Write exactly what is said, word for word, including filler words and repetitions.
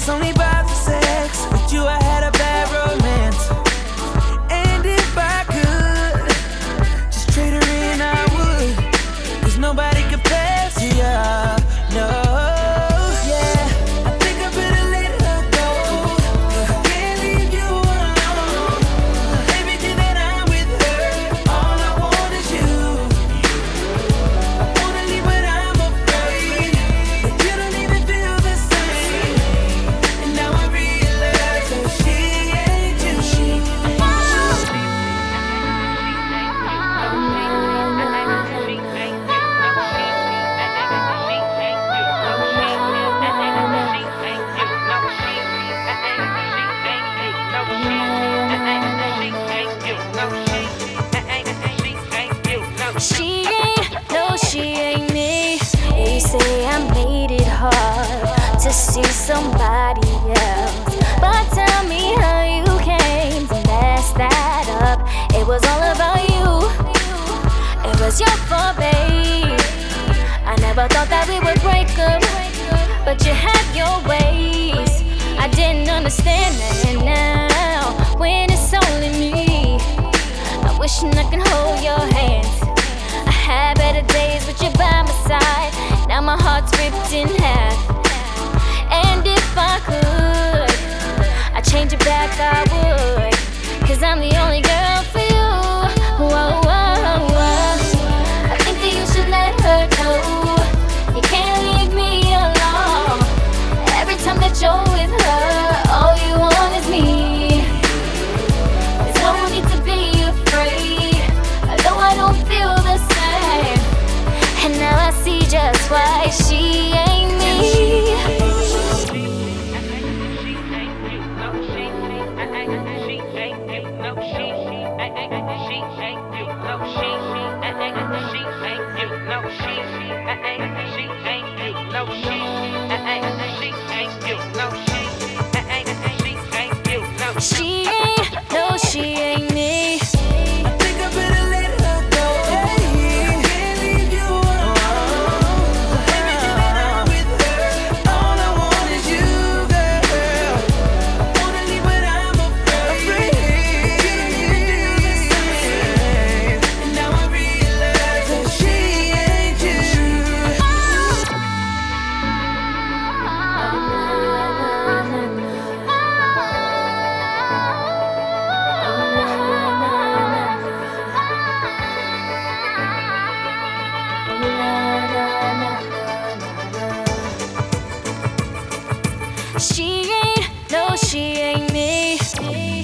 was only about the sex. With you I had a bad romance. And if I could just trade her in, I would. Cause nobody compares to ya. No, yeah. I think I better let her go. Can't leave you alone. Everything that I'm with her, all I want is you. I wanna leave but I'm afraid that you don't even feel the same. And now I realize that she ain't you. She She ain't, no, she ain't me. You say I made it hard to see somebody else, but tell me how you came to mess that up. It was all about you. It was your fault, babe. I never thought that we would break up, but you had your ways. I didn't understand that, and now when it's only me, I'm wishing I could hold your hands. I had better days with you by my side. Now my heart's ripped in half. And if I could, I'd change it back, I would. Cause I'm the only girl for you. Whoa, whoa, whoa. I think that you should let her know. You can't leave me alone. Every time that you're with her, all you want is me. There's no need to be afraid, although I don't feel the same. And now I see just why she ain't me. She ain't, no, she ain't me. I think I better let her go. Can't leave you alone. Everything that I'm with her, all I want is you, girl. I wanna leave but I'm afraid that you don't even feel the same. And now I realize that she ain't you. She ain't, no, she ain't me.